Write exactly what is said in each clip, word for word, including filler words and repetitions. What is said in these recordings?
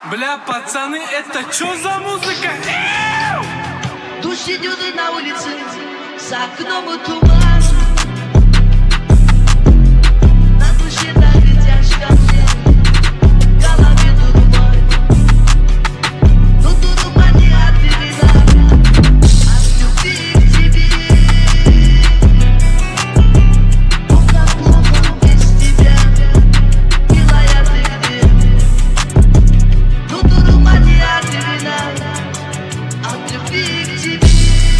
Бля, пацаны, это чё за музыка? Дождь идет на улице, за окном и туман. На душе так и тяжко мне, в голове дурман. Но дурман не от вина, от любви к тебе. О, как плохо без тебя, милая ты где. Но дурман не от вина, от любви к тебе.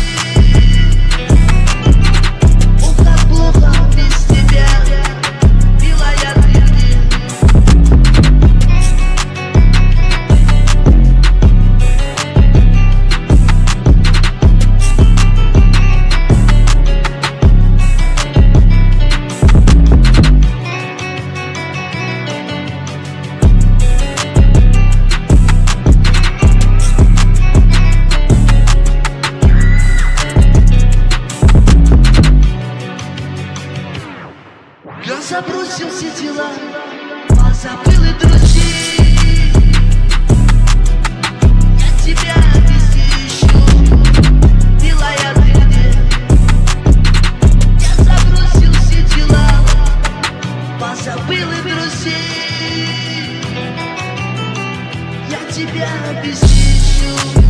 Я забросил все дела, позабыл и друзей. Я тебя везде ищу, милая ты где. Я забросил все дела, позабыл и друзей. Я тебя везде ищу.